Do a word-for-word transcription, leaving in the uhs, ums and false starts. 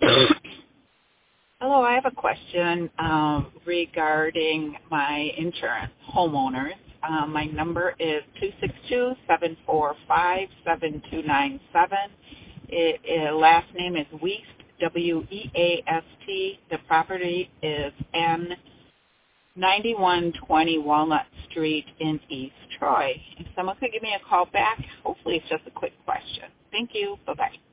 Hello, I have a question um, regarding my insurance, homeowners. Um, my number is two six two, seven four five, seven two nine seven. It, it, last name is Weast, W E A S T. The property is N ninety-one twenty Walnut Street in East Troy. If someone could give me a call back, hopefully it's just a quick question. Thank you. Bye-bye.